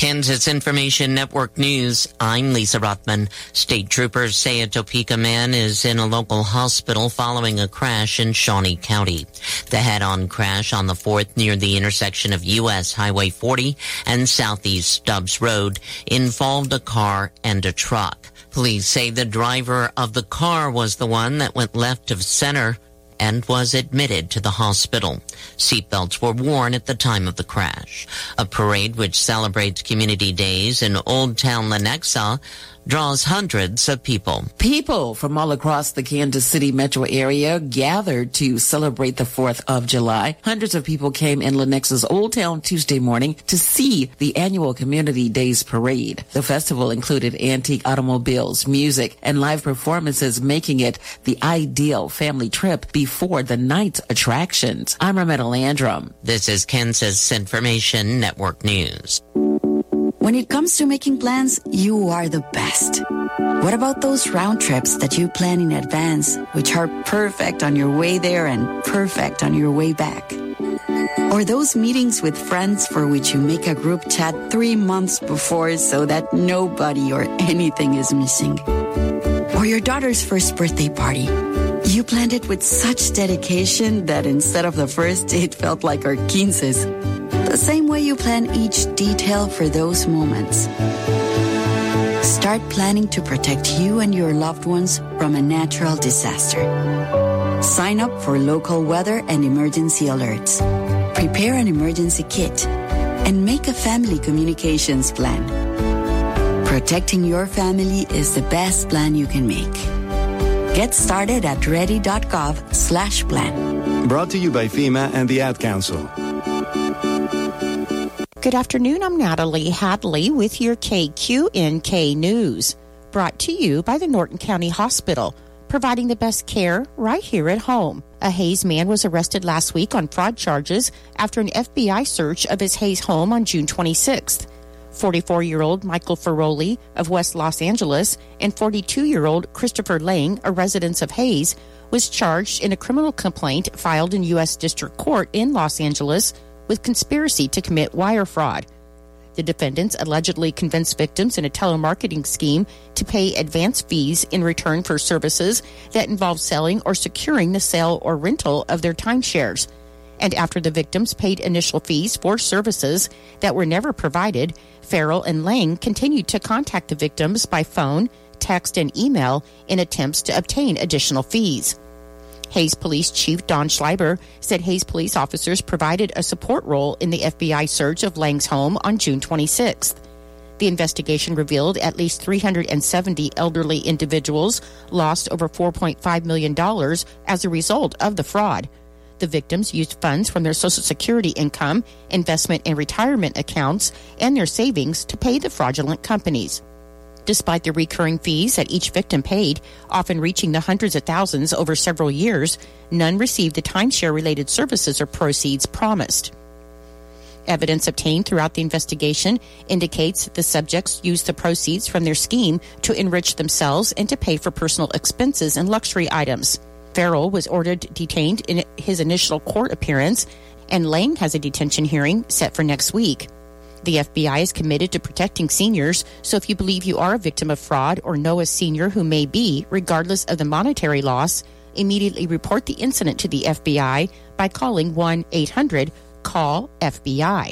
Kansas Information Network News, I'm Lisa Rothman. State troopers say a Topeka man is in a local hospital following a crash in Shawnee County. The head-on crash on the 4th near the intersection of U.S. Highway 40 and Southeast Stubbs Road involved a car and a truck. Police say the driver of the car was the one that went left of center and was admitted to the hospital. Seatbelts were worn at the time of the crash. A parade which celebrates Community Days in Old Town Lenexa draws hundreds of people. People from all across the Kansas City metro area gathered to celebrate the 4th of July. Hundreds of people came in Lenexa's Old Town Tuesday morning to see the annual Community Days parade. The festival included antique automobiles, music, and live performances, making it the ideal family trip before the night's attractions. I'm Rametta Landrum. This is Kansas Information Network News. When it comes to making plans, you are the best. What about those round trips that you plan in advance, which are perfect on your way there and perfect on your way back? Or those meetings with friends for which you make a group chat 3 months before so that nobody or anything is missing? Or your daughter's first birthday party. You planned it with such dedication that instead of the first, it felt like our 15s. The same way you plan each detail for those moments. Start planning to protect you and your loved ones from a natural disaster. Sign up for local weather and emergency alerts. Prepare an emergency kit and make a family communications plan. Protecting your family is the best plan you can make. Get started at ready.gov/plan. Brought to you by FEMA and the Ad Council. Good afternoon, I'm Natalie Hadley with your KQNK News. Brought to you by the Norton County Hospital, providing the best care right here at home. A Hays man was arrested last week on fraud charges after an FBI search of his Hays home on June 26th. 44-year-old Michael Ferroli of West Los Angeles and 42-year-old Christopher Lang, a resident of Hays, was charged in a criminal complaint filed in U.S. District Court in Los Angeles with conspiracy to commit wire fraud. The defendants allegedly convinced victims in a telemarketing scheme to pay advance fees in return for services that involve selling or securing the sale or rental of their timeshares. And after the victims paid initial fees for services that were never provided, Farrell and Lang continued to contact the victims by phone, text, and email in attempts to obtain additional fees. Hays Police Chief Don Schleiber said Hays police officers provided a support role in the FBI search of Lang's home on June 26th. The investigation revealed at least 370 elderly individuals lost over $4.5 million as a result of the fraud. The victims used funds from their Social Security income, investment and retirement accounts, and their savings to pay the fraudulent companies. Despite the recurring fees that each victim paid, often reaching the hundreds of thousands over several years, none received the timeshare-related services or proceeds promised. Evidence obtained throughout the investigation indicates that the subjects used the proceeds from their scheme to enrich themselves and to pay for personal expenses and luxury items. Farrell was ordered detained in his initial court appearance, and Lang has a detention hearing set for next week. The FBI is committed to protecting seniors, so if you believe you are a victim of fraud or know a senior who may be, regardless of the monetary loss, immediately report the incident to the FBI by calling 1-800-CALL-FBI.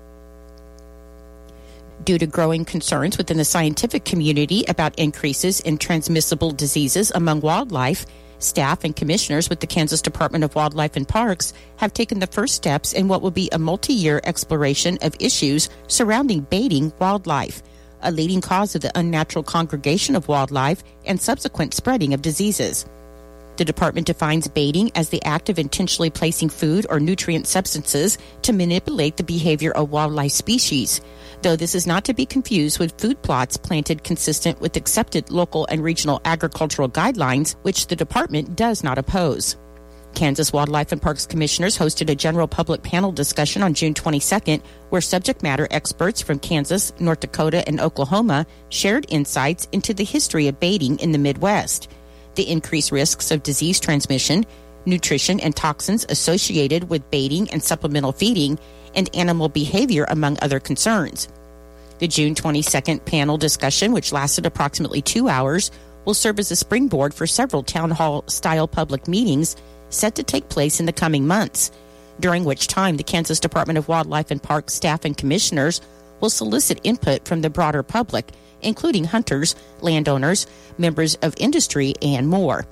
Due to growing concerns within the scientific community about increases in transmissible diseases among wildlife, staff and commissioners with the Kansas Department of Wildlife and Parks have taken the first steps in what will be a multi-year exploration of issues surrounding baiting wildlife, a leading cause of the unnatural congregation of wildlife and subsequent spreading of diseases. The department defines baiting as the act of intentionally placing food or nutrient substances to manipulate the behavior of wildlife species, though this is not to be confused with food plots planted consistent with accepted local and regional agricultural guidelines, which the department does not oppose. Kansas Wildlife and Parks Commissioners hosted a general public panel discussion on June 22nd, where subject matter experts from Kansas, North Dakota, and Oklahoma shared insights into the history of baiting in the Midwest, the increased risks of disease transmission, nutrition and toxins associated with baiting and supplemental feeding, and animal behavior, among other concerns. The June 22nd panel discussion, which lasted approximately 2 hours, will serve as a springboard for several town hall-style public meetings set to take place in the coming months, during which time the Kansas Department of Wildlife and Parks staff and commissioners will solicit input from the broader public, including hunters, landowners, members of industry, and more.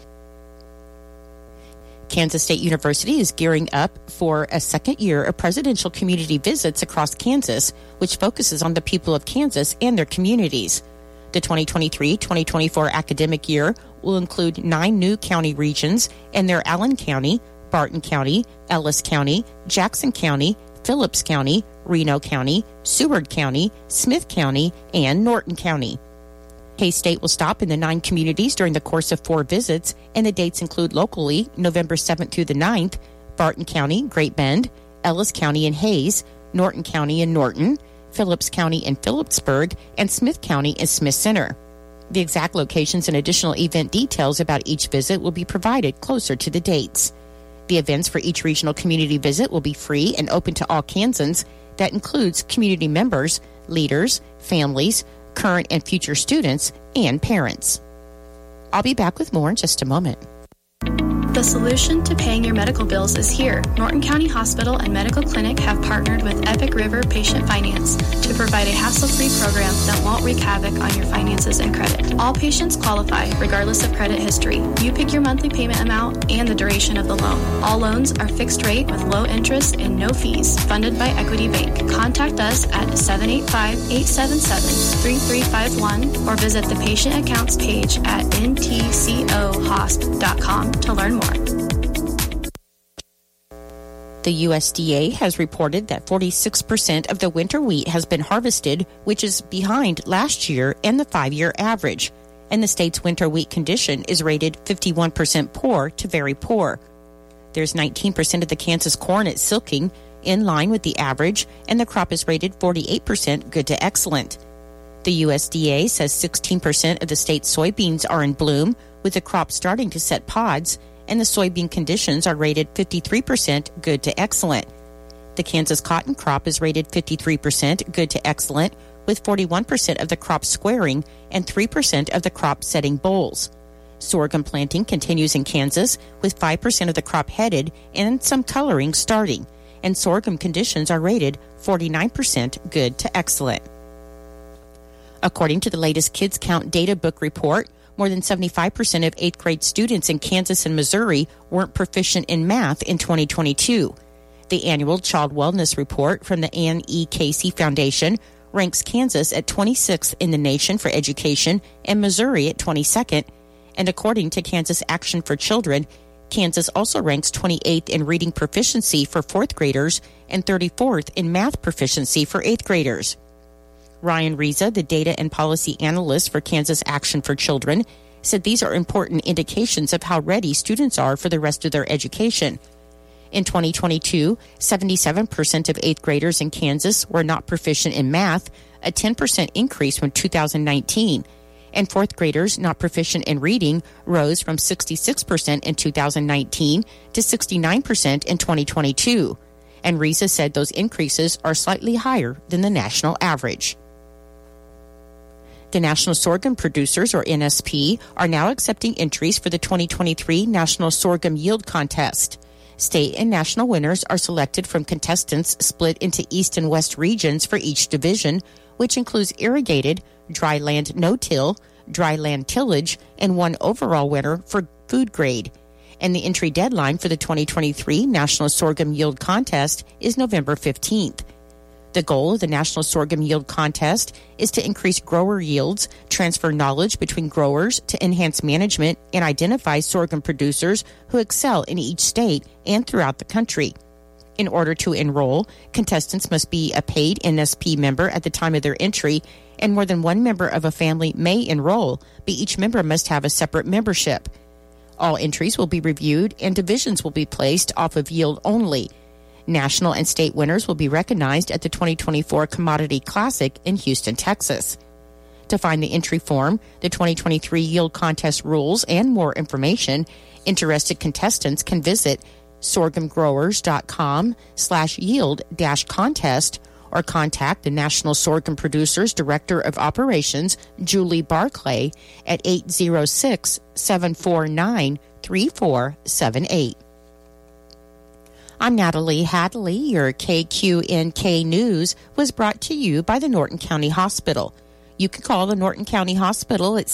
Kansas State University is gearing up for a second year of presidential community visits across Kansas, which focuses on the people of Kansas and their communities. The 2023-2024 academic year will include 9 new county regions, and they're Allen County, Barton County, Ellis County, Jackson County, Phillips County, Reno County, Seward County, Smith County, and Norton County. K-State will stop in the 9 communities during the course of 4 visits, and the dates include locally November 7th through the 9th, Barton County, Great Bend, Ellis County and Hayes, Norton County and Norton, Phillips County and Phillipsburg, and Smith County and Smith Center. The exact locations and additional event details about each visit will be provided closer to the dates. The events for each regional community visit will be free and open to all Kansans. That includes community members, leaders, families, current and future students, and parents. I'll be back with more in just a moment. The solution to paying your medical bills is here. Norton County Hospital and Medical Clinic have partnered with Epic River Patient Finance to provide a hassle-free program that won't wreak havoc on your finances and credit. All patients qualify, regardless of credit history. You pick your monthly payment amount and the duration of the loan. All loans are fixed rate with low interest and no fees, funded by Equity Bank. Contact us at 785-877-3351 or visit the patient accounts page at ntcohosp.com to learn more. The USDA has reported that 46% of the winter wheat has been harvested, which is behind last year and the 5-year average. And the state's winter wheat condition is rated 51% poor to very poor. There's 19% of the Kansas corn at silking, in line with the average, and the crop is rated 48% good to excellent. The USDA says 16% of the state's soybeans are in bloom, with the crop starting to set pods, and the soybean conditions are rated 53% good to excellent. The Kansas cotton crop is rated 53% good to excellent, with 41% of the crop squaring and 3% of the crop setting bolls. Sorghum planting continues in Kansas, with 5% of the crop headed and some coloring starting, and sorghum conditions are rated 49% good to excellent. According to the latest Kids Count Data Book report, more than 75% of 8th grade students in Kansas and Missouri weren't proficient in math in 2022. The annual Child Wellness Report from the Ann E. Casey Foundation ranks Kansas at 26th in the nation for education and Missouri at 22nd. And according to Kansas Action for Children, Kansas also ranks 28th in reading proficiency for 4th graders and 34th in math proficiency for 8th graders. Ryan Reza, the data and policy analyst for Kansas Action for Children, said these are important indications of how ready students are for the rest of their education. In 2022, 77% of 8th graders in Kansas were not proficient in math, a 10% increase from 2019. And 4th graders not proficient in reading rose from 66% in 2019 to 69% in 2022. And Reza said those increases are slightly higher than the national average. The National Sorghum Producers, or NSP, are now accepting entries for the 2023 National Sorghum Yield Contest. State and national winners are selected from contestants split into East and West regions for each division, which includes irrigated, dry land no-till, dry land tillage, and one overall winner for food grade. And the entry deadline for the 2023 National Sorghum Yield Contest is November 15th. The goal of the National Sorghum Yield Contest is to increase grower yields, transfer knowledge between growers to enhance management, and identify sorghum producers who excel in each state and throughout the country. In order to enroll, contestants must be a paid NSP member at the time of their entry, and more than one member of a family may enroll, but each member must have a separate membership. All entries will be reviewed, and divisions will be placed off of yield only. National and state winners will be recognized at the 2024 Commodity Classic in Houston, Texas. To find the entry form, the 2023 Yield Contest rules, and more information, interested contestants can visit sorghumgrowers.com/yield-contest or contact the National Sorghum Producers Director of Operations, Julie Barclay, at 806-749-3478. I'm Natalie Hadley. Your KQNK News was brought to you by the Norton County Hospital. You can call the Norton County Hospital at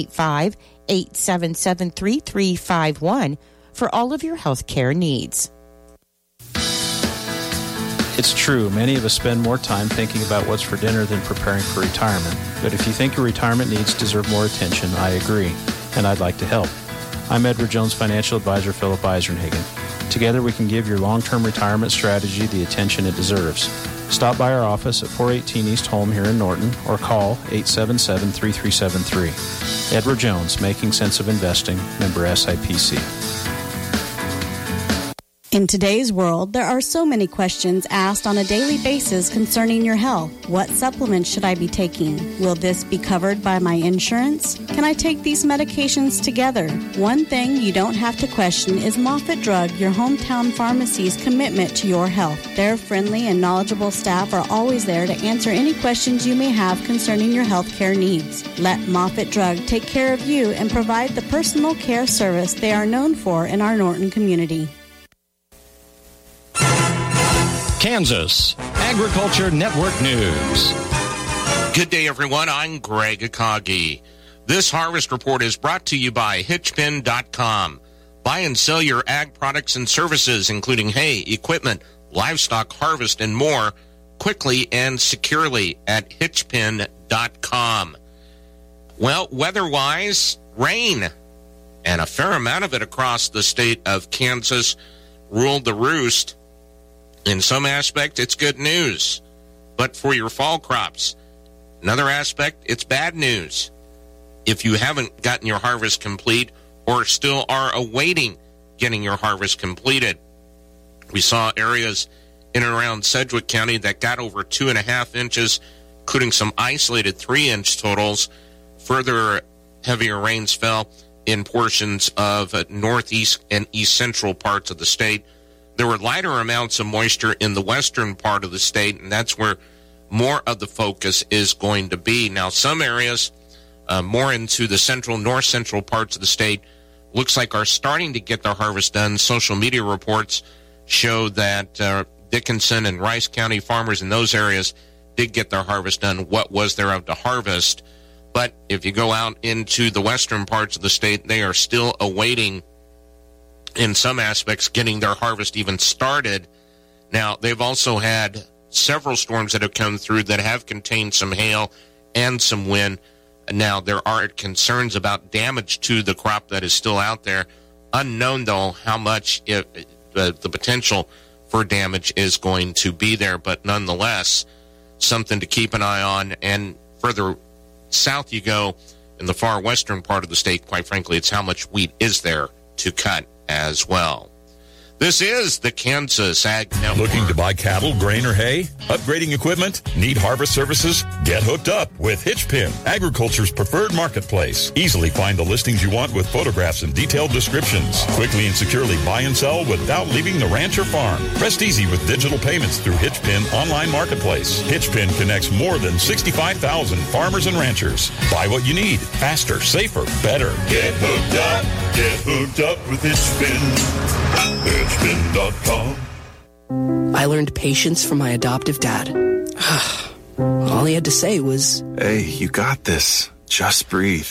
785-877-3351 for all of your health care needs. It's true, many of us spend more time thinking about what's for dinner than preparing for retirement. But if you think your retirement needs deserve more attention, I agree, and I'd like to help. I'm Edward Jones Financial Advisor Philip Eisenhagen. Together we can give your long-term retirement strategy the attention it deserves. Stop by our office at 418 East Holm here in Norton or call 877-3373. Edward Jones, Making Sense of Investing, member SIPC. In today's world, there are so many questions asked on a daily basis concerning your health. What supplements should I be taking? Will this be covered by my insurance? Can I take these medications together? One thing you don't have to question is Moffitt Drug, your hometown pharmacy's commitment to your health. Their friendly and knowledgeable staff are always there to answer any questions you may have concerning your health care needs. Let Moffitt Drug take care of you and provide the personal care service they are known for in our Norton community. Kansas Agriculture Network News. Good day, everyone. I'm Greg Akagi. This harvest report is brought to you by Hitchpin.com. Buy and sell your ag products and services, including hay, equipment, livestock harvest, and more, quickly and securely at Hitchpin.com. Well, weather-wise, rain, and a fair amount of it across the state of Kansas ruled the roost. In some aspect, it's good news, but for your fall crops. Another aspect, it's bad news. If you haven't gotten your harvest complete or still are awaiting getting your harvest completed. We saw areas in and around Sedgwick County that got over 2.5 inches, including some isolated 3-inch totals. Further heavier rains fell in portions of northeast and east central parts of the state. There were lighter amounts of moisture in the western part of the state, and that's where more of the focus is going to be. Now, some areas more into the central, north-central parts of the state looks like are starting to get their harvest done. Social media reports show that Dickinson and Rice County farmers in those areas did get their harvest done. What was there of to harvest? But if you go out into the western parts of the state, they are still awaiting, in some aspects, getting their harvest even started. Now, they've also had several storms that have come through that have contained some hail and some wind. Now, there are concerns about damage to the crop that is still out there. Unknown, though, how much the potential for damage is going to be there, but nonetheless, something to keep an eye on. And further south you go, in the far western part of the state, quite frankly, it's how much wheat is there to cut as well. This is the Kansas Ag Network. Looking to buy cattle, grain, or hay? Upgrading equipment? Need harvest services? Get hooked up with Hitchpin, agriculture's preferred marketplace. Easily find the listings you want with photographs and detailed descriptions. Quickly and securely buy and sell without leaving the ranch or farm. Rest easy with digital payments through Hitchpin online marketplace. Hitchpin connects more than 65,000 farmers and ranchers. Buy what you need. Faster, safer, better. Get hooked up. Get hooked up with Hitchpin. Hitchpin.com. I learned patience from my adoptive dad. All he had to say was, "Hey, you got this. Just breathe."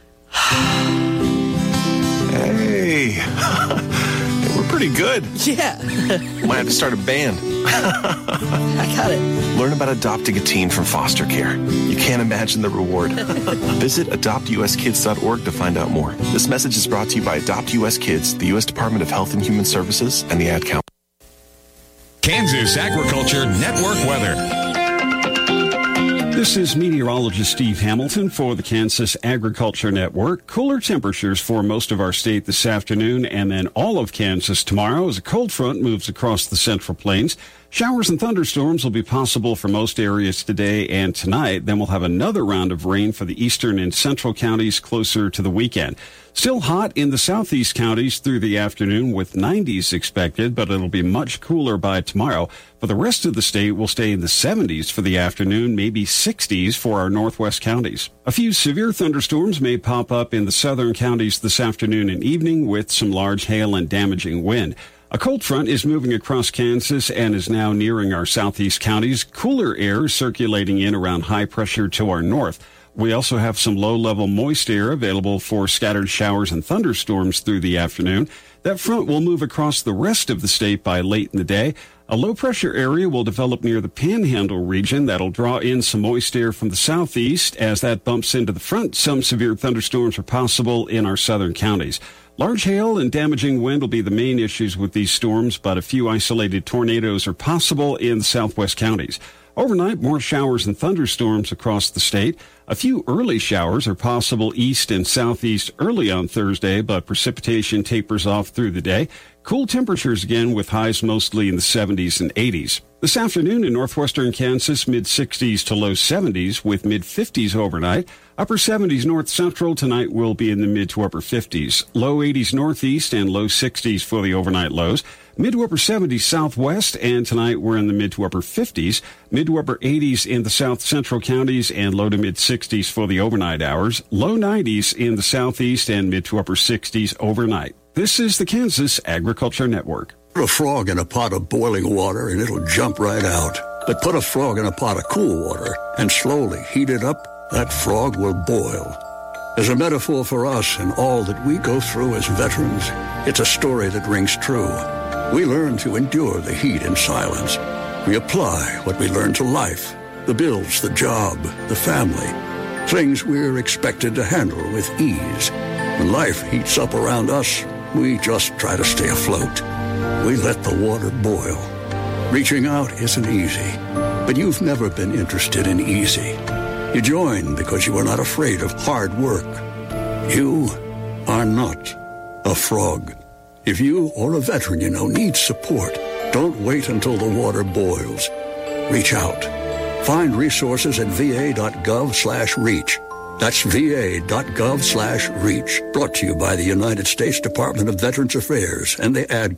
Hey, we're pretty good. Yeah. Might have to start a band. I got it. Learn about adopting a teen from foster care. You can't imagine the reward. Visit adoptuskids.org to find out more. This message is brought to you by Adopt US Kids, the U.S. Department of Health and Human Services, and the Ad Council. Kansas Agriculture Network weather. This is meteorologist Steve Hamilton for the Kansas Agriculture Network. Cooler temperatures for most of our state this afternoon and then all of Kansas tomorrow as a cold front moves across the Central Plains. Showers and thunderstorms will be possible for most areas today and tonight. Then we'll have another round of rain for the eastern and central counties closer to the weekend. Still hot in the southeast counties through the afternoon with 90s expected, but it'll be much cooler by tomorrow. For the rest of the state, we'll stay in the 70s for the afternoon, maybe 60s for our northwest counties. A few severe thunderstorms may pop up in the southern counties this afternoon and evening with some large hail and damaging wind. A cold front is moving across Kansas and is now nearing our southeast counties. Cooler air circulating in around high pressure to our north. We also have some low-level moist air available for scattered showers and thunderstorms through the afternoon. That front will move across the rest of the state by late in the day. A low-pressure area will develop near the Panhandle region. That'll draw in some moist air from the southeast. As that bumps into the front, some severe thunderstorms are possible in our southern counties. Large hail and damaging wind will be the main issues with these storms, but a few isolated tornadoes are possible in the southwest counties. Overnight, more showers and thunderstorms across the state. A few early showers are possible east and southeast early on Thursday, but precipitation tapers off through the day. Cool temperatures again with highs mostly in the 70s and 80s. This afternoon in northwestern Kansas, mid-60s to low 70s with mid-50s overnight. Upper 70s north central tonight will be in the mid to upper 50s. Low 80s northeast and low 60s for the overnight lows. Mid to upper 70s southwest, and tonight we're in the mid to upper 50s. Mid to upper 80s in the south central counties and low to mid 60s for the overnight hours. Low 90s in the southeast and mid to upper 60s overnight. This is the Kansas Agriculture Network. Put a frog in a pot of boiling water and it'll jump right out. But put a frog in a pot of cool water and slowly heat it up, that frog will boil. As a metaphor for us and all that we go through as veterans, it's a story that rings true. We learn to endure the heat in silence. We apply what we learn to life, the bills, the job, the family, things we're expected to handle with ease. When life heats up around us, we just try to stay afloat. We let the water boil. Reaching out isn't easy, but you've never been interested in easy. You join because you are not afraid of hard work. You are not a frog. If you or a veteran you know needs support, don't wait until the water boils. Reach out. Find resources at va.gov/reach. That's va.gov/reach. Brought to you by the United States Department of Veterans Affairs and the Ad